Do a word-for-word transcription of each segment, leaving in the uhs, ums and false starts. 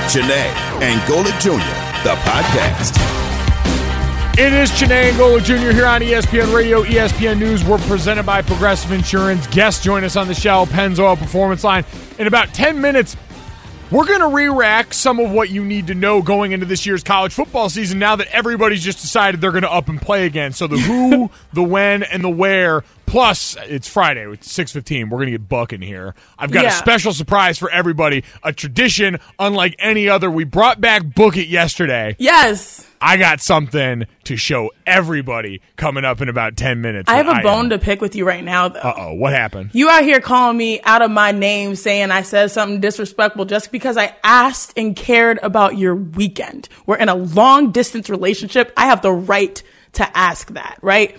Janae and Golic Junior, the podcast. It is Janae and Golic Junior here on E S P N Radio, E S P N News. We're presented by Progressive Insurance. Guests join us on the Shell Pennzoil Performance Line. In about ten minutes, we're going to re-rack some of what you need to know going into this year's college football season now that everybody's just decided they're going to up and play again. So the who, the when, and the where. Plus, it's Friday. It's six fifteen. We're going to get bucking here. I've got yeah. a special surprise for everybody. A tradition unlike any other. We brought back Book It yesterday. Yes. I got something to show everybody coming up in about ten minutes. I have a I bone am. to pick with you right now, though. Uh-oh. What happened? You out here calling me out of my name, saying I said something disrespectful just because I asked and cared about your weekend. We're in a long-distance relationship. I have the right to ask that, right?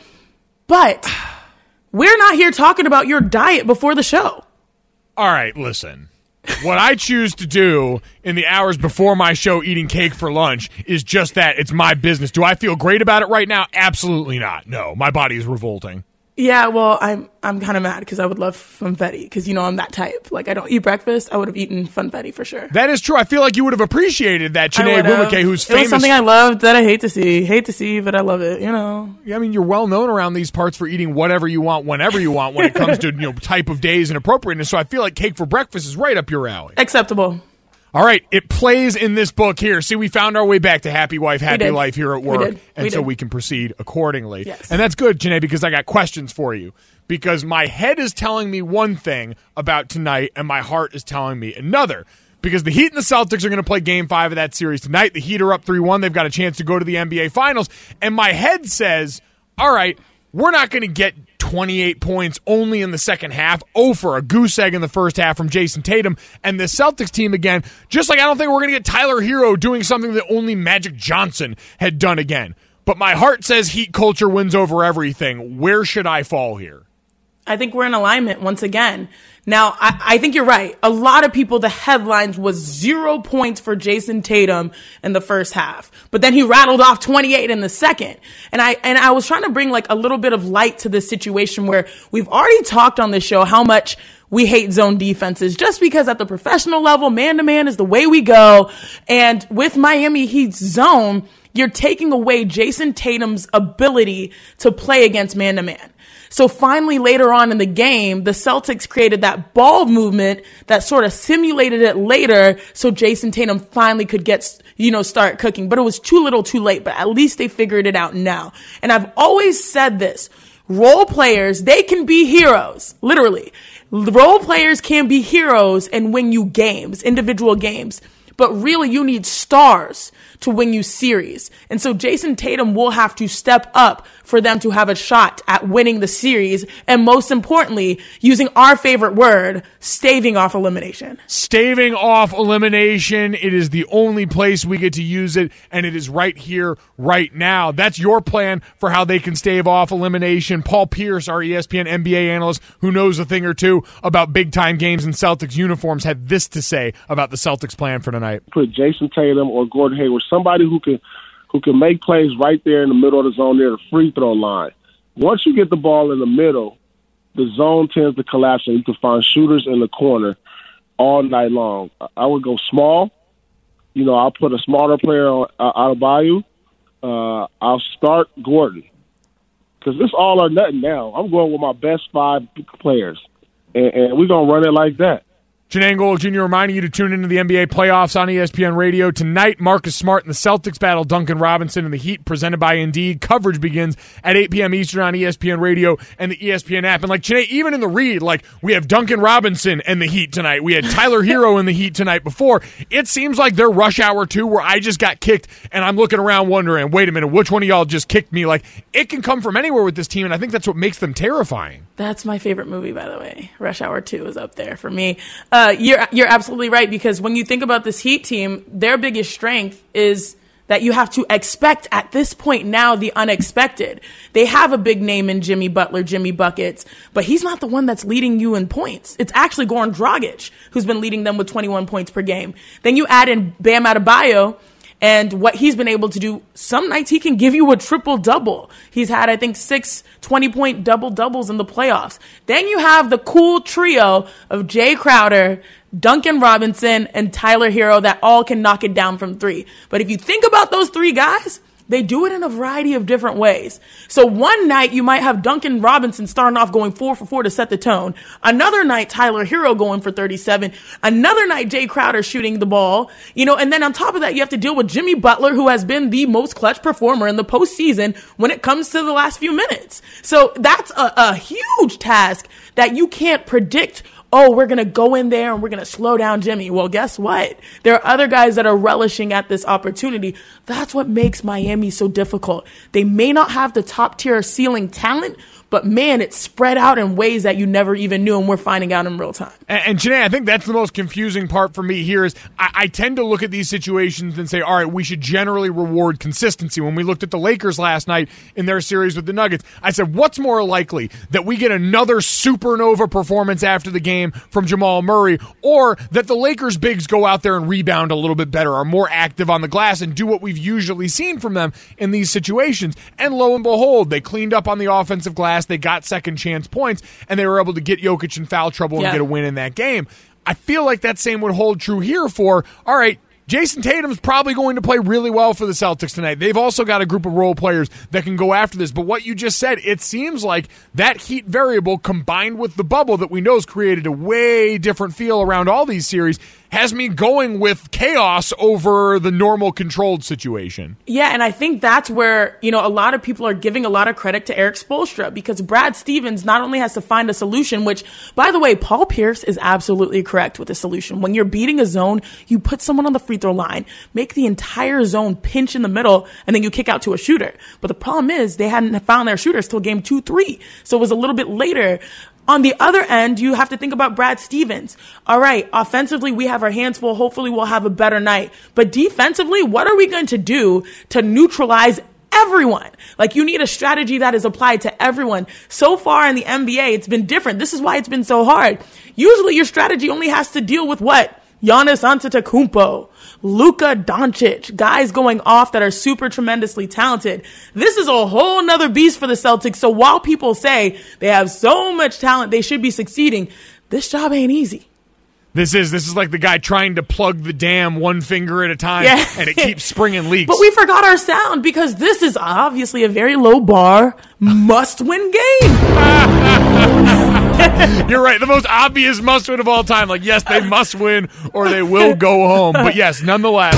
But we're not here talking about your diet before the show. All right, listen. What I choose to do in the hours before my show, eating cake for lunch, is just that. It's my business. Do I feel great about it right now? Absolutely not. No, my body is revolting. Yeah, well, I'm I'm kind of mad because I would love funfetti because, you know, I'm that type. Like, I don't eat breakfast. I would have eaten funfetti for sure. That is true. I feel like you would have appreciated that. Janae Bumake, who's famous. It was something I loved that I hate to see. Hate to see, but I love it, you know. Yeah, I mean, you're well known around these parts for eating whatever you want, whenever you want, when it comes to, you know, type of days and appropriateness. So I feel like cake for breakfast is right up your alley. Acceptable. All right, it plays in this book here. See, we found our way back to happy wife, happy life here at work, we did. and we so did. we can proceed accordingly. Yes. And that's good, Janae, because I got questions for you. Because my head is telling me one thing about tonight, and my heart is telling me another. Because the Heat and the Celtics are going to play Game five of that series tonight. The Heat are up three one. They've got a chance to go to the N B A Finals. And my head says, all right, we're not going to get twenty-eight points only in the second half. Oh, for a goose egg in the first half from Jason Tatum. And the Celtics team again, just like I don't think we're going to get Tyler Hero doing something that only Magic Johnson had done again. But my heart says Heat culture wins over everything. Where should I fall here? I think we're in alignment once again. Now, I, I think you're right. A lot of people, the headlines was zero points for Jason Tatum in the first half, but then he rattled off twenty-eight in the second. And I, and I was trying to bring like a little bit of light to this situation where we've already talked on this show how much we hate zone defenses just because at the professional level, man to man is the way we go. And with Miami Heat's zone, you're taking away Jason Tatum's ability to play against man to man. So finally, later on in the game, the Celtics created that ball movement that sort of simulated it later so Jason Tatum finally could get, you know, start cooking. But it was too little too late, but at least they figured it out now. And I've always said this, role players, they can be heroes, literally. Role players can be heroes and win you games, individual games. But really, you need stars to win you series. And so Jason Tatum will have to step up for them to have a shot at winning the series. And most importantly, using our favorite word, staving off elimination. Staving off elimination. It is the only place we get to use it, and it is right here, right now. That's your plan for how they can stave off elimination. Paul Pierce, our E S P N N B A analyst, who knows a thing or two about big-time games in Celtics uniforms, had this to say about the Celtics plan for tonight. Put Jason Tatum or Gordon Hayward, somebody who can who can make plays right there in the middle of the zone near the free throw line. Once you get the ball in the middle, the zone tends to collapse, and you can find shooters in the corner all night long. I would go small. You know, I'll put a smarter player on, uh, out of Bayou. Uh, I'll start Gordon because this all or nothing now. I'm going with my best five players, and, and we're going to run it like that. Janae and Golic Junior reminding you to tune into the N B A playoffs on E S P N Radio. Tonight, Marcus Smart and the Celtics battle Duncan Robinson and the Heat, presented by Indeed. Coverage begins at eight p.m. Eastern on E S P N Radio and the E S P N app. And like Janae, even in the read, like we have Duncan Robinson and the Heat tonight. We had Tyler Hero in the Heat tonight before. It seems like they're rush hour two where I just got kicked and I'm looking around wondering, wait a minute, which one of y'all just kicked me? Like, it can come from anywhere with this team, and I think that's what makes them terrifying. That's my favorite movie, by the way. Rush Hour two is up there for me. Uh, you're you're absolutely right, because when you think about this Heat team, their biggest strength is that you have to expect at this point now the unexpected. They have a big name in Jimmy Butler, Jimmy Buckets, but he's not the one that's leading you in points. It's actually Goran Dragic who's been leading them with twenty-one points per game. Then you add in Bam Adebayo, and what he's been able to do, some nights he can give you a triple-double. He's had, I think, six twenty-point double-doubles in the playoffs. Then you have the cool trio of Jay Crowder, Duncan Robinson, and Tyler Hero that all can knock it down from three. But if you think about those three guys, they do it in a variety of different ways. So one night you might have Duncan Robinson starting off going four for four to set the tone. Another night, Tyler Hero going for thirty-seven. Another night, Jay Crowder shooting the ball. You know, and then on top of that, you have to deal with Jimmy Butler, who has been the most clutch performer in the postseason when it comes to the last few minutes. So that's a, a huge task that you can't predict. Oh, we're going to go in there and we're going to slow down Jimmy. Well, guess what? There are other guys that are relishing at this opportunity. That's what makes Miami so difficult. They may not have the top tier ceiling talent, but man, it's spread out in ways that you never even knew, and we're finding out in real time. And, and Janae, I think that's the most confusing part for me here is I, I tend to look at these situations and say, all right, we should generally reward consistency. When we looked at the Lakers last night in their series with the Nuggets, I said, what's more likely, that we get another supernova performance after the game from Jamal Murray, or that the Lakers bigs go out there and rebound a little bit better, are more active on the glass, and do what we've usually seen from them in these situations? And lo and behold, they cleaned up on the offensive glass. They got second chance points, and they were able to get Jokic in foul trouble and yeah. get a win in that game. I feel like that same would hold true here for, all right, Jason Tatum's probably going to play really well for the Celtics tonight. They've also got a group of role players that can go after this. But what you just said, it seems like that heat variable combined with the bubble that we know has created a way different feel around all these series has me going with chaos over the normal controlled situation. Yeah, and I think that's where, you know, a lot of people are giving a lot of credit to Eric Spoelstra, because Brad Stevens not only has to find a solution, which, by the way, Paul Pierce is absolutely correct with the solution. When you're beating a zone, you put someone on the free throw line, make the entire zone pinch in the middle, and then you kick out to a shooter. But the problem is they hadn't found their shooters till game two, three. So it was a little bit later. On the other end, you have to think about Brad Stevens. All right, offensively, we have our hands full. Hopefully, we'll have a better night. But defensively, what are we going to do to neutralize everyone? Like, you need a strategy that is applied to everyone. So far in the N B A, it's been different. This is why it's been so hard. Usually, your strategy only has to deal with what? Giannis Antetokounmpo, Luka Doncic, guys going off that are super tremendously talented. This is a whole nother beast for the Celtics. So while people say they have so much talent, they should be succeeding, this job ain't easy. This is this is like the guy trying to plug the dam one finger at a time, yeah. and it keeps springing leaks. But we forgot our sound, because this is obviously a very low bar, must-win game. You're right. The most obvious must-win of all time. Like, yes, they must win or they will go home. But yes, nonetheless,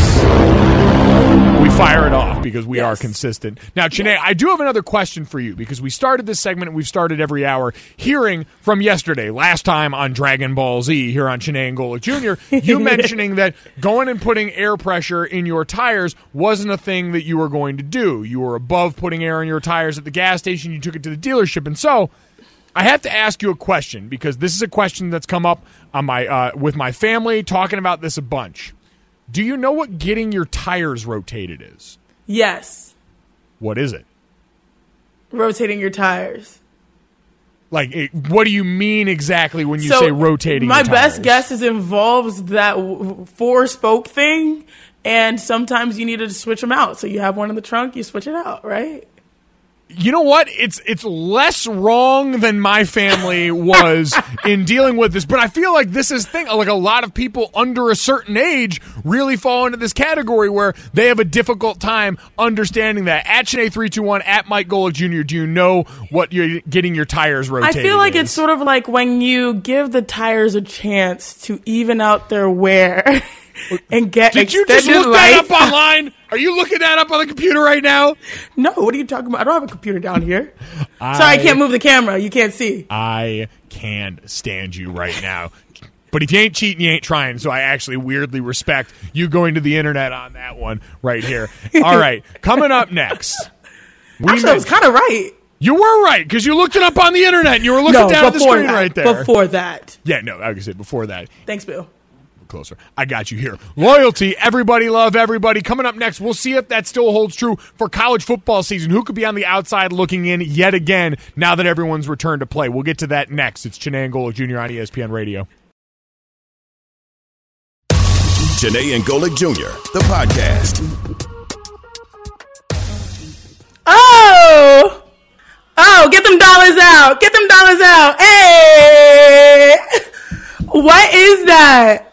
we fire it off because we yes. are consistent. Now, Chiney, yes. I do have another question for you, because we started this segment and we've started every hour hearing from yesterday, last time on Dragon Ball Z here on Chiney and Golic Junior, you mentioning that going and putting air pressure in your tires wasn't a thing that you were going to do. You were above putting air in your tires at the gas station. You took it to the dealership. And so I have to ask you a question, because this is a question that's come up on my uh, with my family, talking about this a bunch. Do you know what getting your tires rotated is? Yes. What is it? Rotating your tires. Like, it, what do you mean exactly when you so say rotating my your tires? best guess is it involves that w- four-spoke thing, and sometimes you need to switch them out. So you have one in the trunk, you switch it out, right? You know what? It's it's less wrong than my family was in dealing with this, but I feel like this is thing. Like, a lot of people under a certain age really fall into this category where they have a difficult time understanding that. At Chiney three two one, at Mike Golic Junior, do you know what you're getting your tires rotated? I feel like is? It's sort of like when you give the tires a chance to even out their wear. And get Did you just look life. that up online? Are you looking that up on the computer right now? No, what are you talking about? I don't have a computer down here. I, Sorry, I can't move the camera. You can't see. I can stand you right now. But if you ain't cheating, you ain't trying. So I actually weirdly respect you going to the internet on that one right here. All right, coming up next. We actually, I was kind of right. You were right, because you looked it up on the internet and you were looking no, down at the screen that, right there. Before that. Yeah, no, I was say before that. Thanks, Bill. Closer. I got you here. Loyalty, everybody love everybody. Coming up next, we'll see if that still holds true for college football season. Who could be on the outside looking in yet again now that everyone's returned to play? We'll get to that next. It's Chiney and Golic Junior on E S P N Radio. Chiney and Golic Junior, the podcast. Oh! Oh, get them dollars out. Get them dollars out. Hey! What is that?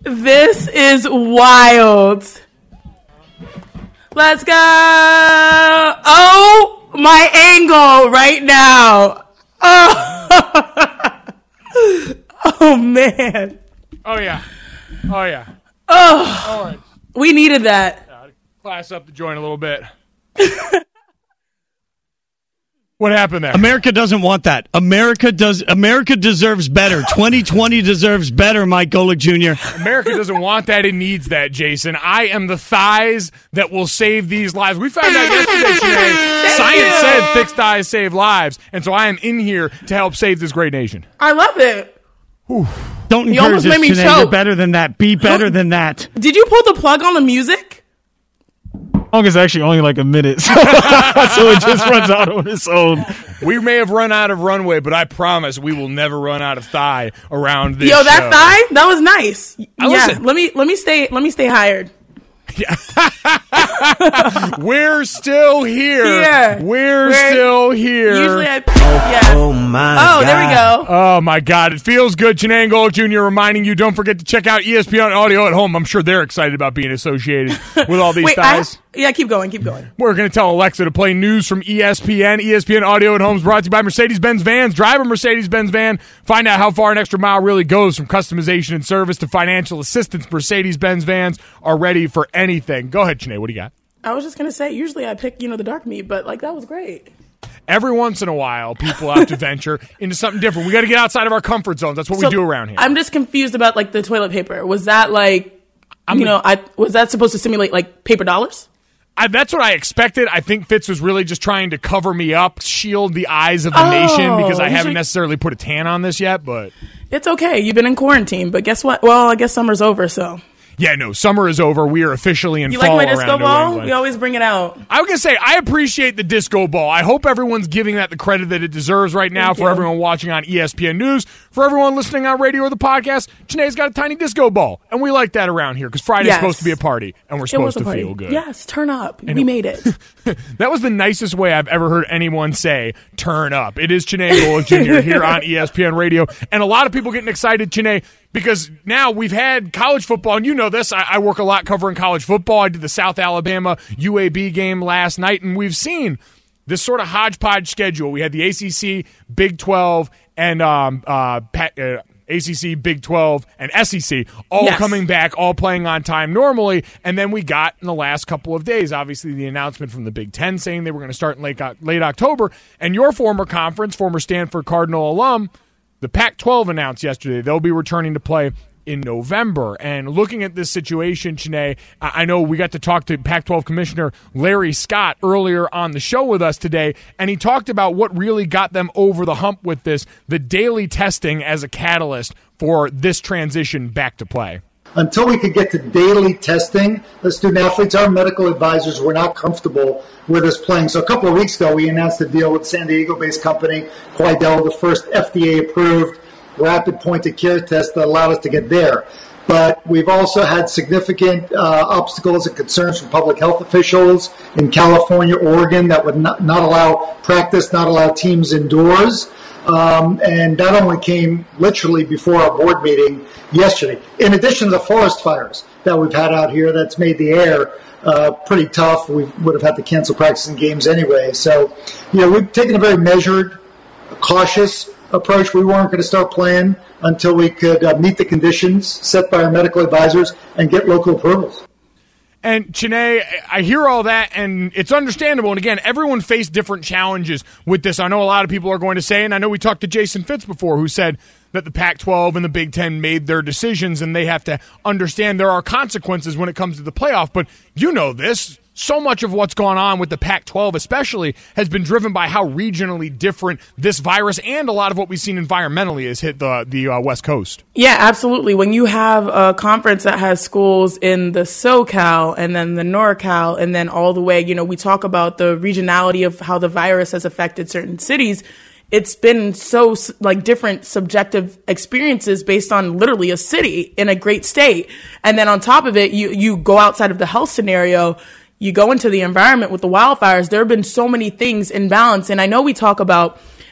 This is wild. Let's go. Oh, my angle right now. Oh, oh man. Oh, yeah. Oh, yeah. Oh, All right. We needed that. Yeah, class up the joint a little bit. What happened there? America doesn't want that. America does. America deserves better. twenty twenty deserves better, Mike Golic Junior America doesn't want that. It needs that, Jason. I am the thighs that will save these lives. We found out yesterday, Sinead, science said thick thighs save lives, and so I am in here to help save this great nation. I love it. Whew. Don't You encourage almost us, made me Sinead. choke. You're better than that. Be better than that. Did you pull the plug on the music? song is actually only like a minute, so, so it just runs out on its own. We may have run out of runway, but I promise we will never run out of thigh around this Yo, that show. thigh, that was nice. I yeah, listen. let me let me stay let me stay hired. We're still here. Here. We're, We're- still here. Usually I yeah. Oh my Oh, God. there we go. Oh, my God. It feels good. Chenango Golic Junior reminding you, don't forget to check out E S P N Audio at home. I'm sure they're excited about being associated with all these Wait, I, guys. yeah, keep going, keep going. We're going to tell Alexa to play news from E S P N. E S P N Audio at Home is brought to you by Mercedes-Benz Vans. Drive a Mercedes-Benz van. Find out how far an extra mile really goes, from customization and service to financial assistance. Mercedes-Benz Vans are ready for anything. Go ahead, Sinead. What do you got? I was just gonna say, usually I pick, you know, the dark meat, but like that was great. Every once in a while, people have to venture into something different. We got to get outside of our comfort zones. That's what So, we do around here. I'm just confused about like the toilet paper. Was that like, I'm you gonna- know, I was that supposed to simulate like paper dollars? I, that's what I expected. I think Fitz was really just trying to cover me up, shield the eyes of the Oh, nation, because I you haven't should- necessarily put a tan on this yet. But It's okay. You've been in quarantine, but guess what? Well, I guess summer's over, so. yeah, no, summer is over. We are officially in You like fall my around disco New ball? England. We always bring it out. I was going to say, I appreciate the disco ball. I hope everyone's giving that the credit that it deserves right now. Thank For you. everyone watching on E S P N News, for everyone listening on radio or the podcast, Janae's got a tiny disco ball. And we like that around here because Friday's Yes. supposed to be a party, and we're It supposed was a to party. feel good. Yes, turn up. it- we made it. That was the nicest way I've ever heard anyone say turn up. It is Chenango Golic Junior here on E S P N Radio. And a lot of people getting excited, Chenay, because now we've had college football, and you know this. I, I work a lot covering college football. I did the South Alabama U A B game last night, and we've seen this sort of hodgepodge schedule. We had the A C C, Big twelve, and um, uh, Pat, uh, A C C, Big twelve, and S E C all Yes. coming back, all playing on time normally. And then we got in the last couple of days, obviously, the announcement from the Big Ten saying they were going to start in late, late October. And your former conference, former Stanford Cardinal alum, the Pac twelve announced yesterday they'll be returning to play in November. And looking at this situation, Chenay, I I know we got to talk to Pac twelve Commissioner Larry Scott earlier on the show with us today, and he talked about what really got them over the hump with this, the daily testing as a catalyst for this transition back to play. Until we could get to daily testing, the student athletes, our medical advisors were not comfortable with us playing. So a couple of weeks ago, we announced a deal with San Diego-based company, Quidel, the first F D A-approved rapid point-of-care test that allowed us to get there. But we've also had significant uh, obstacles and concerns from public health officials in California, Oregon, that would not, not allow practice, not allow teams indoors. Um, and that only came literally before our board meeting yesterday. In addition to the forest fires that we've had out here, that's made the air uh, pretty tough. We would have had to cancel practice and games anyway. So, you know, we've taken a very measured, cautious approach. We weren't going to start playing until we could uh, meet the conditions set by our medical advisors and get local approvals. And Chenay, I hear all that, and it's understandable. And again, everyone faced different challenges with this. I know a lot of people are going to say, and I know we talked to Jason Fitz before, who said that the Pac twelve and the Big Ten made their decisions, and they have to understand there are consequences when it comes to the playoff. But you know this. So much of what's gone on with the Pac twelve especially has been driven by how regionally different this virus and a lot of what we've seen environmentally has hit the, the uh, West Coast. Yeah, absolutely. When you have a conference that has schools in the SoCal and then the NorCal and then all the way, you know, we talk about the regionality of how the virus has affected certain cities. It's been so like different subjective experiences based on literally a city in a great state. And then on top of it, you, you go outside of the health scenario. You go into the environment with the wildfires. There have been so many things in balance. And I know we talk about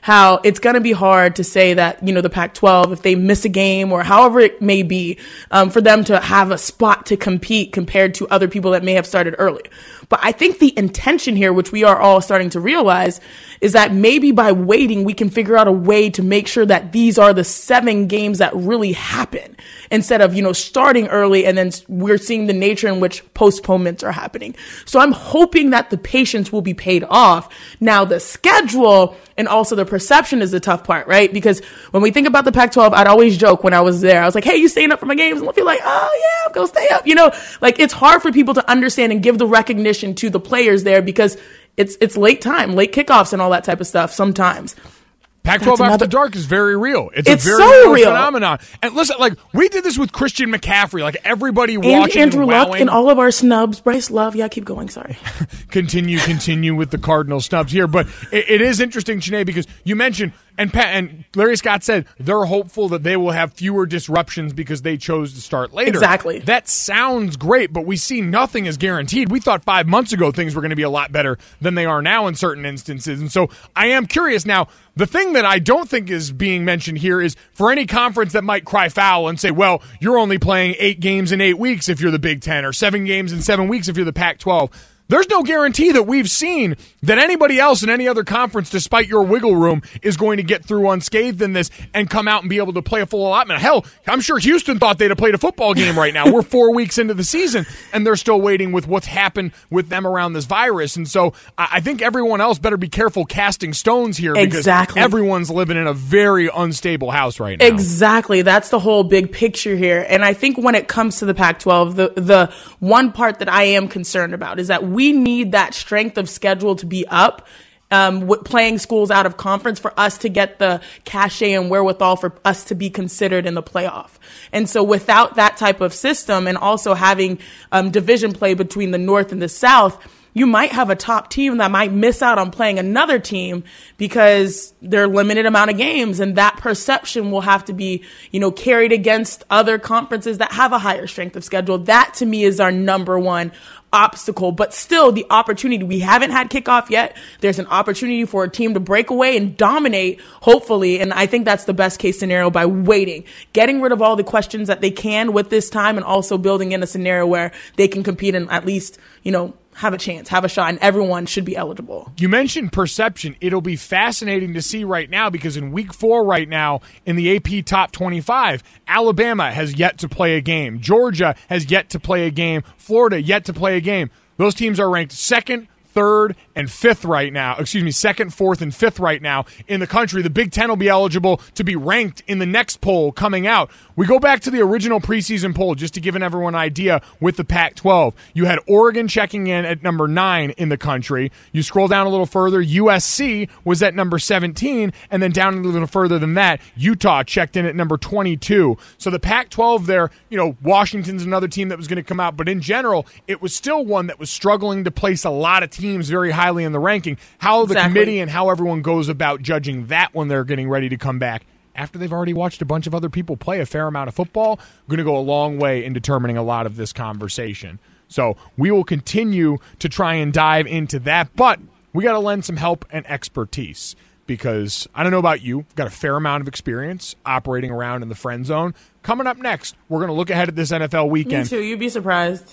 how it's going to be hard to say that, you know, the Pac twelve, if they miss a game or however it may be, um, for them to have a spot to compete compared to other people that may have started early. But I think the intention here, which we are all starting to realize, is that maybe by waiting, we can figure out a way to make sure that these are the seven games that really happen instead of, you know, starting early and then we're seeing the nature in which postponements are happening. So I'm hoping that the patience will be paid off. Now, the schedule and also the perception is the tough part, right? Because when we think about the Pac twelve, I'd always joke when I was there. I was like, hey, you staying up for my games? And they'll feel like, oh, yeah, I'm going to stay up. You know, like it's hard for people to understand and give the recognition to the players there because it's it's late time, late kickoffs and all that type of stuff sometimes. Pac twelve That's After another- Dark is very real. It's, It's a very so real, real. phenomenon. And listen, like, we did this with Christian McCaffrey. Like, everybody And watching Andrew and Luck wowing. and all of our snubs. Bryce Love. Yeah, keep going. Sorry. continue, continue with the Cardinal snubs here. But it, it is interesting, Sinead, because you mentioned, and Pat, and Larry Scott said they're hopeful that they will have fewer disruptions because they chose to start later. Exactly. That sounds great, but we see nothing is guaranteed. We thought five months ago things were going to be a lot better than they are now in certain instances. And so I am curious now. The thing that I don't think is being mentioned here is for any conference that might cry foul and say, well, you're only playing eight games in eight weeks if you're the Big Ten or seven games in seven weeks if you're the Pac twelve. There's no guarantee that we've seen that anybody else in any other conference, despite your wiggle room, is going to get through unscathed in this and come out and be able to play a full allotment. Hell, I'm sure Houston thought they'd have played a football game right now. We're four weeks into the season, and they're still waiting with what's happened with them around this virus. And so I think everyone else better be careful casting stones here because Exactly. everyone's living in a very unstable house right now. Exactly. That's the whole big picture here. And I think when it comes to the Pac twelve, the, the one part that I am concerned about is that we need that strength of schedule to be up, um, with playing schools out of conference for us to get the cachet and wherewithal for us to be considered in the playoff. And so without that type of system and also having um, division play between the North and the South, you might have a top team that might miss out on playing another team because they're limited amount of games. And that perception will have to be, you know, carried against other conferences that have a higher strength of schedule. That to me is our number one obstacle, but still the opportunity. We haven't had kickoff yet. There's an opportunity for a team to break away and dominate, hopefully. And I think that's the best case scenario by waiting, getting rid of all the questions that they can with this time and also building in a scenario where they can compete and at least, you know, have a chance, have a shot, and everyone should be eligible. You mentioned perception. It'll be fascinating to see right now because in week four right now in the A P Top twenty-five, Alabama has yet to play a game. Georgia has yet to play a game. Florida yet to play a game. Those teams are ranked second, third, and fifth right now. Excuse me, second, fourth, and fifth right now in the country. The Big Ten will be eligible to be ranked in the next poll coming out. We go back to the original preseason poll just to give everyone an idea with the Pac twelve. You had Oregon checking in at number nine in the country. You scroll down a little further, U S C was at number seventeen, and then down a little further than that, Utah checked in at number twenty-two. So the Pac twelve there, you know, Washington's another team that was going to come out, but in general, it was still one that was struggling to place a lot of teams very highly in the ranking. How the Exactly. committee and how everyone goes about judging that when they're getting ready to come back after they've already watched a bunch of other people play a fair amount of football, going to go a long way in determining a lot of this conversation. So we will continue to try and dive into that, but we got to lend some help and expertise because I don't know about you, I've got a fair amount of experience operating around in the friend zone. Coming up next, we're going to look ahead at this N F L weekend. Me too. You'd be surprised.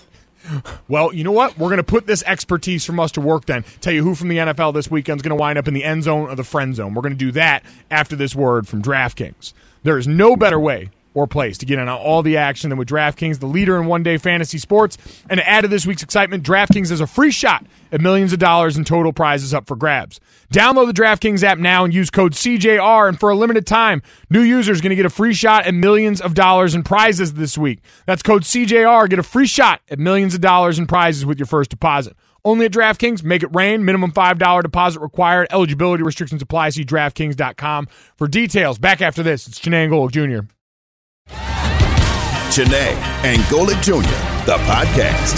Well, you know what? We're going to put this expertise from us to work then. Tell you who from the N F L this weekend is going to wind up in the end zone or the friend zone. We're going to do that after this word from DraftKings. There is no better way or place to get in on all the action than with DraftKings, the leader in one-day fantasy sports. And to add to this week's excitement, DraftKings has a free shot at millions of dollars in total prizes up for grabs. Download the DraftKings app now and use code C J R, and for a limited time, new users are going to get a free shot at millions of dollars in prizes this week. That's code C J R. Get a free shot at millions of dollars in prizes with your first deposit. Only at DraftKings. Make it rain. Minimum five dollars deposit required. Eligibility restrictions apply. See DraftKings dot com for details. Back after this, it's Janae and Golick Junior Janae and Golick Junior, the podcast.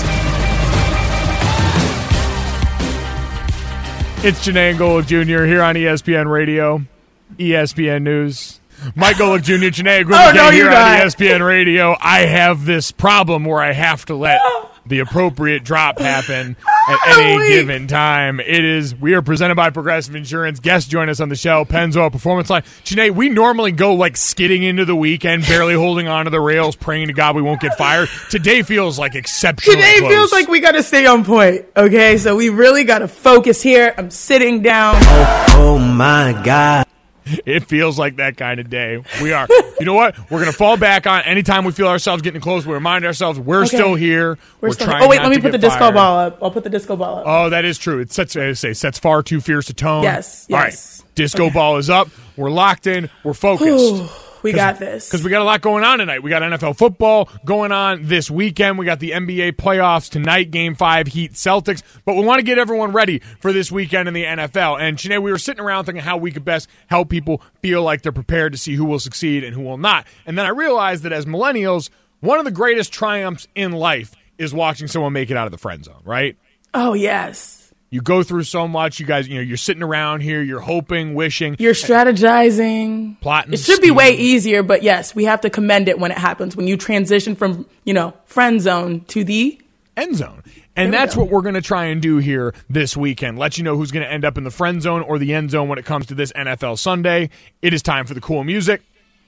It's Janae and Golick Junior here on E S P N Radio, E S P N News. Mike Golick Junior, Janae Griffin Oh, no, here you on got E S P N Radio. I have this problem where I have to let the appropriate drop happen at any Wait. given time. It is, we are presented by Progressive Insurance. Guests join us on the show, Pennzoil Performance Line. Janae, we normally go like skidding into the weekend, barely holding on to the rails, praying to God we won't get fired. Today feels like exceptionally Today close. feels like we got to stay on point, okay? So we really got to focus here. I'm sitting down. Oh my God. It feels like that kind of day. We are. You know what? We're going to fall back on anytime we feel ourselves getting close. We remind ourselves we're Okay. still here. We're, We're still, trying oh, wait, not let me to put the get disco fired. ball up. I'll put the disco ball up. Oh, that is true. It sets, I say, sets far too fierce a tone. Yes, All yes. right. Disco Okay. ball is up. We're locked in. We're focused. We got this. Because we got a lot going on tonight. We got N F L football going on this weekend. We got the N B A playoffs tonight, Game five, Heat Celtics. But we want to get everyone ready for this weekend in the N F L. And, Sinead, we were sitting around thinking how we could best help people feel like they're prepared to see who will succeed and who will not. And then I realized that as millennials, one of the greatest triumphs in life is watching someone make it out of the friend zone, right? Oh, yes. You go through so much. You guys, you know, you're sitting around here. You're hoping, wishing. You're strategizing. Plotting, It should be scheming. way easier, but yes, we have to commend it when it happens, when you transition from, you know, friend zone to the end zone. And There we that's go. what we're going to try and do here this weekend. Let you know who's going to end up in the friend zone or the end zone when it comes to this N F L Sunday. It is time for the cool music.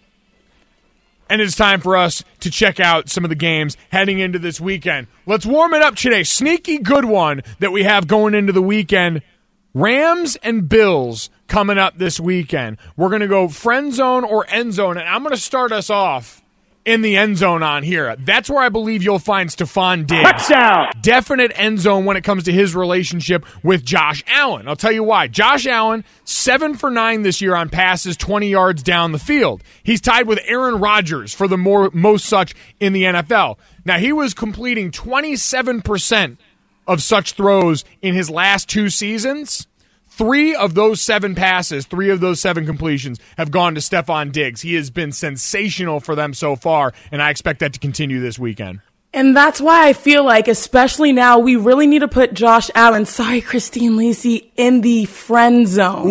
And it's time for us to check out some of the games heading into this weekend. Let's warm it up today. Sneaky good one that we have going into the weekend. Rams and Bills coming up this weekend. We're going to go friend zone or end zone, and I'm going to start us off in the end zone on here. That's where I believe you'll find Stephon Diggs. Touchdown. Definite end zone when it comes to his relationship with Josh Allen. I'll tell you why. Josh Allen, seven for nine this year on passes, twenty yards down the field. He's tied with Aaron Rodgers for the more most such in the N F L. Now, he was completing twenty-seven percent of such throws in his last two seasons. Three of those seven passes, three of those seven completions have gone to Stephon Diggs. He has been sensational for them so far, and I expect that to continue this weekend. And that's why I feel like, especially now, we really need to put Josh Allen, sorry, Christine Lacey, in the friend zone.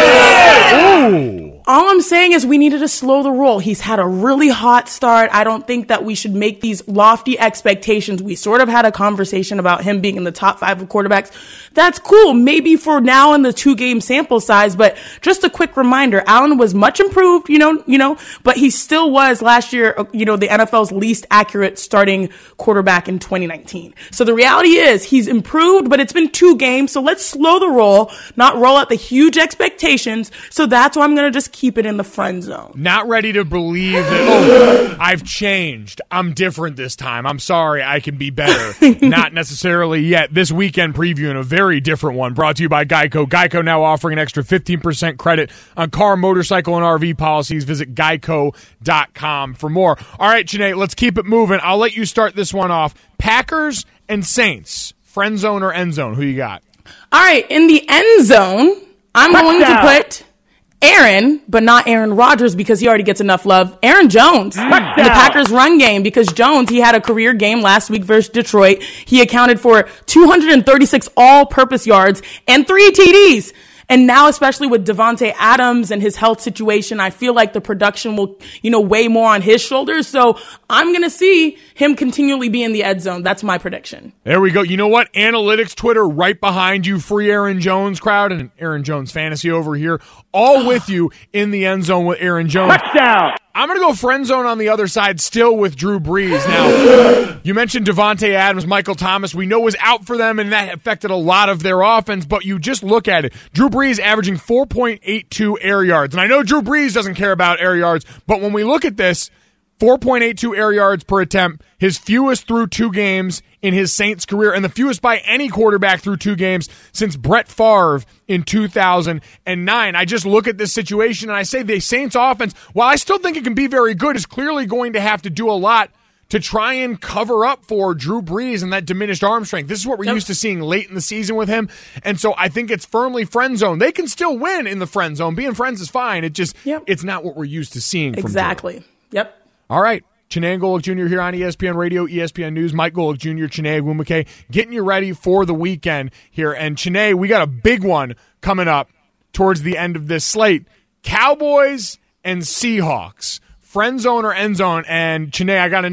Ooh. All I'm saying is we needed to slow the roll. He's had a really hot start. I don't think that we should make these lofty expectations. We sort of had a conversation about him being in the top five of quarterbacks. That's cool. Maybe for now in the two game sample size, but just a quick reminder, Allen was much improved, you know, you know, but he still was last year, you know, the N F L's least accurate starting quarterback in twenty nineteen. So the reality is he's improved, but it's been two games. So let's slow the roll, not roll out the huge expectations. So that's why I'm going to just keep it in the friend zone. Not ready to believe that, oh, I've changed. I'm different this time. I'm sorry. I can be better. Not necessarily yet. This weekend previewing a very different one brought to you by Geico. Geico now offering an extra fifteen percent credit on car, motorcycle, and R V policies. Visit geico dot com for more. All right, Janae, let's keep it moving. I'll let you start this one off. Packers and Saints. Friend zone or end zone? Who you got? All right, in the end zone, I'm going to put Aaron, but not Aaron Rodgers because he already gets enough love. Aaron Jones in the Packers run game because Jones, he had a career game last week versus Detroit. He accounted for two hundred thirty-six all-purpose yards and three T Ds. And now, especially with Devontae Adams and his health situation, I feel like the production will, you know, weigh more on his shoulders. So I'm going to see him continually be in the end zone. That's my prediction. There we go. You know what? Analytics, Twitter, right behind you. Free Aaron Jones crowd and Aaron Jones fantasy over here. All with you in the end zone with Aaron Jones. Touchdown. I'm going to go friend zone on the other side, still with Drew Brees. Now, you mentioned Devontae Adams, Michael Thomas. We know was out for them, and that affected a lot of their offense, but you just look at it. Drew Brees averaging four point eight two air yards. And I know Drew Brees doesn't care about air yards, but when we look at this, four point eight two air yards per attempt, his fewest through two games in his Saints career, and the fewest by any quarterback through two games since Brett Favre in two thousand nine. I just look at this situation and I say the Saints offense, while I still think it can be very good, is clearly going to have to do a lot to try and cover up for Drew Brees and that diminished arm strength. This is what we're Yep. used to seeing late in the season with him, and so I think it's firmly friend zone. They can still win in the friend zone. Being friends is fine. It just, Yep. it's not what we're used to seeing from Drew. Exactly. Yep. All right. Chiney Golick Junior here on E S P N Radio, E S P N News. Mike Golick Junior, Chiney Agwumake, getting you ready for the weekend here. And Chiney, we got a big one coming up towards the end of this slate. Cowboys and Seahawks. Friend zone or end zone? And Chiney, I got to know,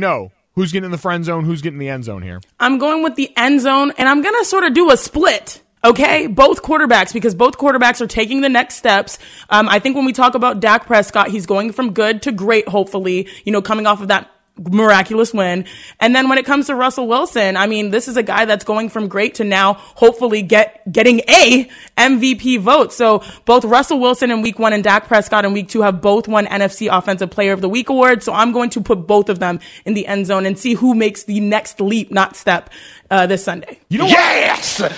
Who's getting in the friend zone? Who's getting in the end zone here? I'm going with the end zone, and I'm going to sort of do a split. Okay, both quarterbacks, because both quarterbacks are taking the next steps. Um, I think when we talk about Dak Prescott, he's going from good to great, hopefully, you know, coming off of that miraculous win. And then when it comes to Russell Wilson, I mean, this is a guy that's going from great to now hopefully get getting a M V P vote. So both Russell Wilson in week one and Dak Prescott in week two have both won N F C Offensive Player of the Week award. So I'm going to put both of them in the end zone and see who makes the next leap, not step, uh, this Sunday. You know yes! what?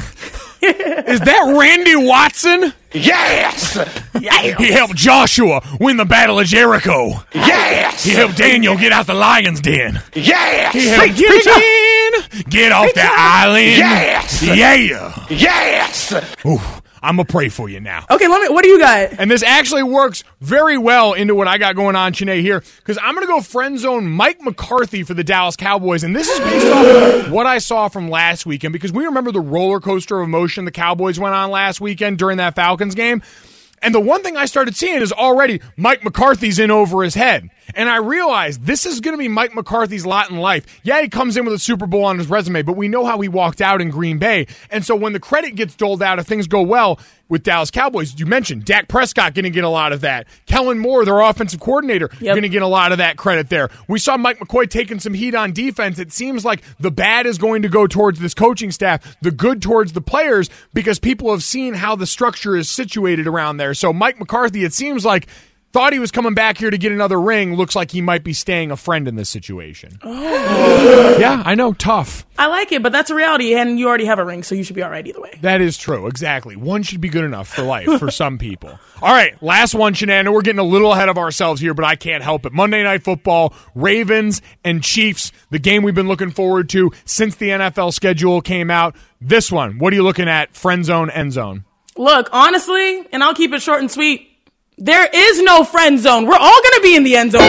Is that Randy Watson? Yes! Yes! He helped Joshua win the Battle of Jericho. Yes! He helped Daniel get out the lion's den. Yes! He helped Gideon get off the island. Yes! Yeah! Yes! Ooh, I'm going to pray for you now. Okay, let me, what do you got? And this actually works very well into what I got going on, Chiney, here, because I'm going to go friend zone Mike McCarthy for the Dallas Cowboys, and this is based off what I saw from last weekend, because we remember the roller coaster of emotion the Cowboys went on last weekend during that Falcons game. And the one thing I started seeing is already Mike McCarthy's in over his head. And I realized this is going to be Mike McCarthy's lot in life. Yeah, he comes in with a Super Bowl on his resume, but we know how he walked out in Green Bay. And so when the credit gets doled out, if things go well with Dallas Cowboys, you mentioned Dak Prescott going to get a lot of that. Kellen Moore, their offensive coordinator, yep. going to get a lot of that credit there. We saw Mike McCoy taking some heat on defense. It seems like the bad is going to go towards this coaching staff, the good towards the players, because people have seen how the structure is situated around there. So Mike McCarthy, it seems like, thought he was coming back here to get another ring. Looks like he might be staying a friend in this situation. Oh. Yeah, I know. Tough. I like it, but that's a reality, and you already have a ring, so you should be all right either way. That is true. Exactly. One should be good enough for life for some people. All right, last one, Shenandoah. We're getting a little ahead of ourselves here, but I can't help it. Monday Night Football, Ravens and Chiefs, the game we've been looking forward to since the N F L schedule came out. This one, what are you looking at? Friend zone, end zone? Look, honestly, and I'll keep it short and sweet, there is no friend zone. We're all going to be in the end zone.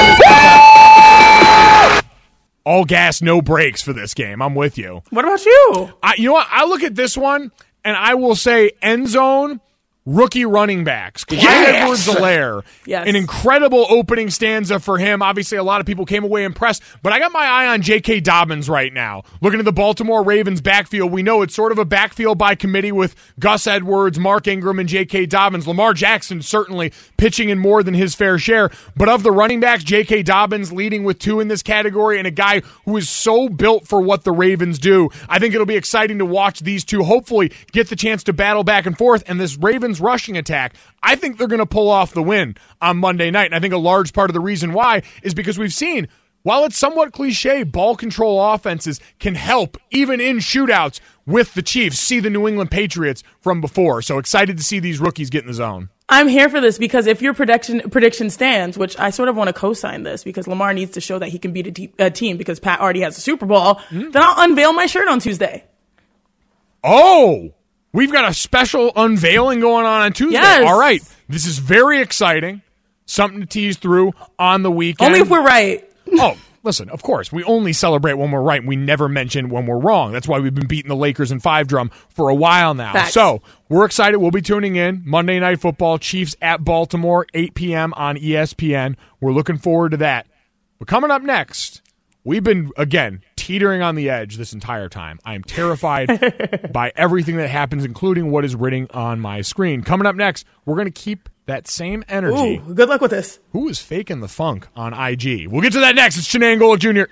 All gas, no brakes for this game. I'm with you. What about you? I, you know what? I look at this one, and I will say end zone, rookie running backs. Clyde Yes. Edwards-Helaire. Yes. An incredible opening stanza for him. Obviously, a lot of people came away impressed, but I got my eye on J K. Dobbins right now. Looking at the Baltimore Ravens backfield, we know it's sort of a backfield by committee with Gus Edwards, Mark Ingram, and J K. Dobbins. Lamar Jackson certainly pitching in more than his fair share, but of the running backs, J K. Dobbins leading with two in this category, and a guy who is so built for what the Ravens do. I think it'll be exciting to watch these two hopefully get the chance to battle back and forth, and this Ravens rushing attack, I think they're going to pull off the win on Monday night. And I think a large part of the reason why is because we've seen, while it's somewhat cliche, ball control offenses can help, even in shootouts, with the Chiefs. See the New England Patriots from before. So excited to see these rookies get in the zone. I'm here for this because if your prediction prediction stands, which I sort of want to co-sign this because Lamar needs to show that he can beat a, te- a team because Pat already has a Super Bowl, mm-hmm. then I'll unveil my shirt on Tuesday. Oh! We've got a special unveiling going on on Tuesday. Yes. All right. This is very exciting. Something to tease through on the weekend. Only if we're right. Oh, listen, of course, we only celebrate when we're right. We never mention when we're wrong. That's why we've been beating the Lakers in five drum for a while now. Facts. So we're excited. We'll be tuning in. Monday Night Football, Chiefs at Baltimore, eight p.m. on E S P N. We're looking forward to that. But coming up next, we've been, again, teetering on the edge this entire time. I am terrified by everything that happens, including what is written on my screen. Coming up next, we're going to keep that same energy. Ooh, good luck with this. Who is faking the funk on I G? We'll get to that next. It's Chiney and Golic Junior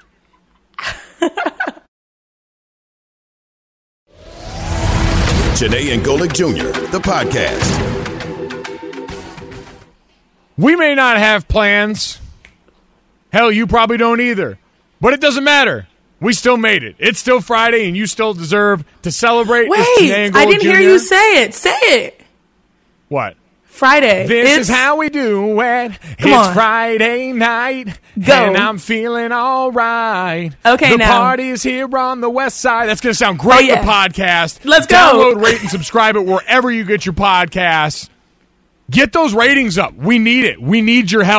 Chiney and Golic Junior, the podcast. We may not have plans. Hell, you probably don't either. But it doesn't matter. We still made it. It's still Friday, and you still deserve to celebrate. Wait, I didn't hear you say it. Say it. What? Friday. This it's, is how we do it. Come it's on. Friday night, Go. and I'm feeling all right. Okay, the now. party is here on the west side. That's going to sound great, Oh, yeah. the podcast. Let's go. Download, rate, and subscribe it wherever you get your podcasts. Get those ratings up. We need it. We need your help.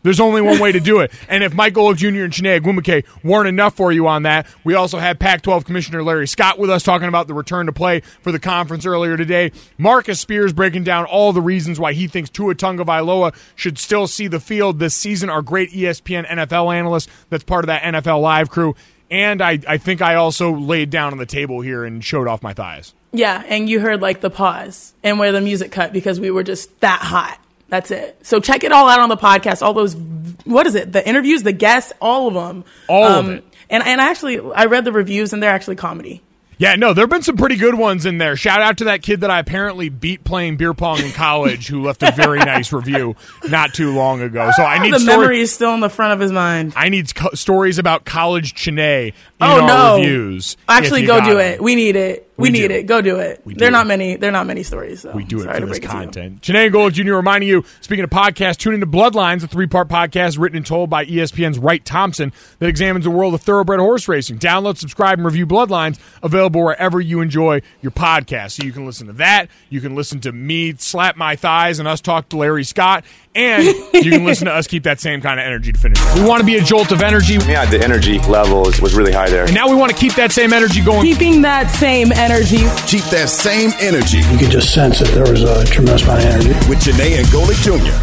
There's only one way to do it. And if Mike Golic Junior and Chiney Ogwumike weren't enough for you on that, we also had Pac twelve Commissioner Larry Scott with us talking about the return to play for the conference earlier today. Marcus Spears breaking down all the reasons why he thinks Tua Tagovailoa should still see the field this season. Our great E S P N N F L analyst that's part of that N F L Live crew. And I, I think I also laid down on the table here and showed off my thighs. Yeah, and you heard like the pause and where the music cut because we were just that hot. That's it. So check it all out on the podcast. All those, what is it? The interviews, the guests, all of them. All um, of it. And and actually, I read the reviews, and they're actually comedy. Yeah, no, there have been some pretty good ones in there. Shout out to that kid that I apparently beat playing beer pong in college who left a very nice review not too long ago. So I need the story- memory is still in the front of his mind. I need co- stories about college Chiney in oh, our no. reviews. Actually, go do it. We need it. We, We need do. it. Go do it. We They're do. not many. They're not many stories. So We do it Sorry for to this break it to you. content. Chiney and Golic Junior reminding you, speaking of podcasts, tune into Bloodlines, a three-part podcast written and told by E S P N's Wright Thompson that examines the world of thoroughbred horse racing. Download, subscribe, and review Bloodlines, available wherever you enjoy your podcast. So you can listen to that. You can listen to me slap my thighs and us talk to Larry Scott. And you can listen to us keep that same kind of energy to finish. We want to be a jolt of energy. Yeah, the energy level was, was really high there. And now we want to keep that same energy going. Keeping that same energy. Keep that same energy. You could just sense that there was a tremendous amount of energy. With Chiney and Golic Junior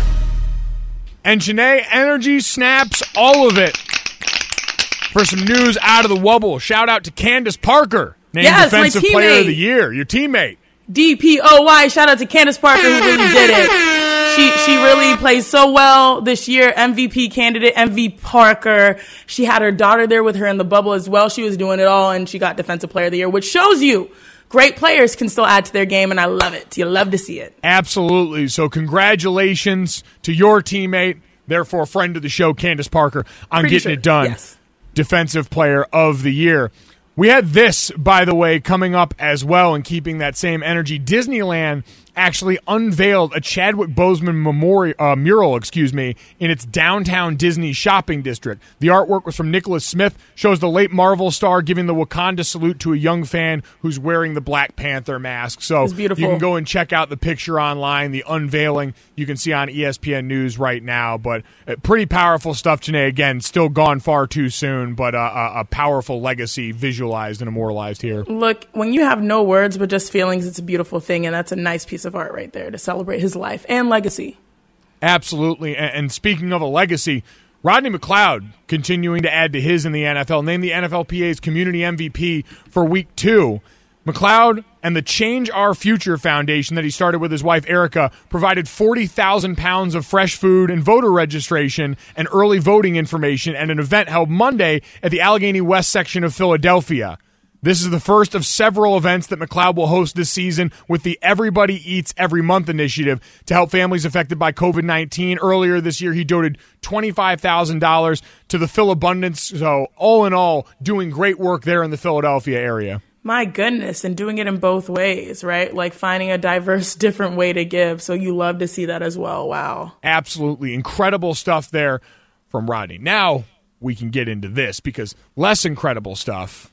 And Chiney, energy snaps all of it. For some news out of the Wubble, shout out to Candace Parker, named Yes, my Defensive Player teammate. of the Year, your teammate. D P O Y. Shout out to Candace Parker who really did it. She she really plays so well this year. M V P candidate, M V Parker. She had her daughter there with her in the bubble as well. She was doing it all, and she got Defensive Player of the Year, which shows you great players can still add to their game, and I love it. You love to see it. Absolutely. So congratulations to your teammate, therefore friend of the show, Candace Parker, on Pretty getting sure. it done. Yes. Defensive Player of the Year. We had this, by the way, coming up as well and keeping that same energy. Disneyland actually unveiled a Chadwick Boseman memorial uh, mural, excuse me, in its downtown Disney shopping district. The artwork was from Nicholas Smith, shows the late Marvel star giving the Wakanda salute to a young fan who's wearing the Black Panther mask. So It's beautiful. you can go and check out the picture online, the unveiling. You can see on E S P N News right now, but uh, pretty powerful stuff today. Again, still gone far too soon, but uh, a, a powerful legacy visualized and immortalized here. Look, when you have no words but just feelings, it's a beautiful thing, and that's a nice piece of art right there to celebrate his life and legacy. Absolutely. And, and speaking of a legacy, Rodney McLeod continuing to add to his in the N F L, named the N F L P A's community M V P for week two. McLeod and the Change Our Future Foundation that he started with his wife Erica provided forty thousand pounds of fresh food and voter registration and early voting information at an event held Monday at the Allegheny West section of Philadelphia. This is the first of several events that McLeod will host this season with the Everybody Eats Every Month initiative to help families affected by COVID nineteen. Earlier this year, he donated twenty-five thousand dollars to the Philabundance. So all in all, doing great work there in the Philadelphia area. My goodness, and doing it in both ways, right? Like finding a diverse, different way to give. So you love to see that as well. Wow. Absolutely. Incredible stuff there from Rodney. Now we can get into this because less incredible stuff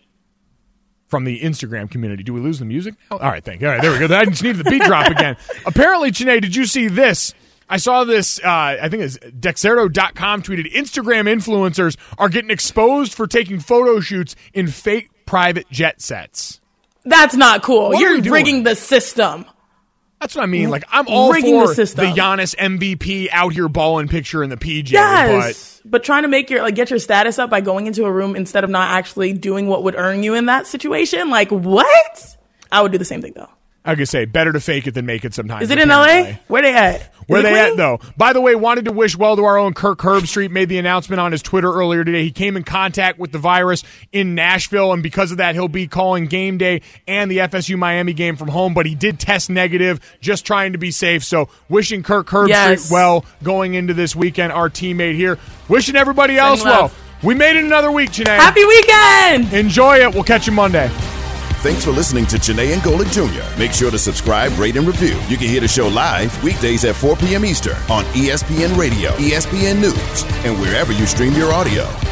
from the Instagram community. Do we lose the music? All right, thank you. All right, there we go. I just needed the beat drop again. Apparently, Chiney, did you see this? I saw this, uh, I think it's Dexerto dot com tweeted, Instagram influencers are getting exposed for taking photo shoots in fake private jet sets. That's not cool. What are You're you doing? rigging the system. That's what I mean. Like, I'm all Rigging for the system. the Giannis M V P out here balling picture in the P J, Yes. But, but trying to make your, like, get your status up by going into a room instead of not actually doing what would earn you in that situation. Like, what? I would do the same thing, though. I could say, better to fake it than make it sometimes. Is it in L A? apparently. Where they at? Is Where it they clean? at, though? By the way, wanted to wish well to our own Kirk Herbstreit. Made the announcement on his Twitter earlier today. He came in contact with the virus in Nashville, and because of that, he'll be calling game day and the F S U Miami game from home. But he did test negative, just trying to be safe. So wishing Kirk Herbstreit Yes. well going into this weekend. Our teammate here. Wishing everybody else Sending well. love. We made it another week, Chiney. Happy weekend! Enjoy it. We'll catch you Monday. Thanks for listening to Chiney and Golic Junior Make sure to subscribe, rate, and review. You can hear the show live weekdays at four p.m. Eastern on E S P N Radio, E S P N News, and wherever you stream your audio.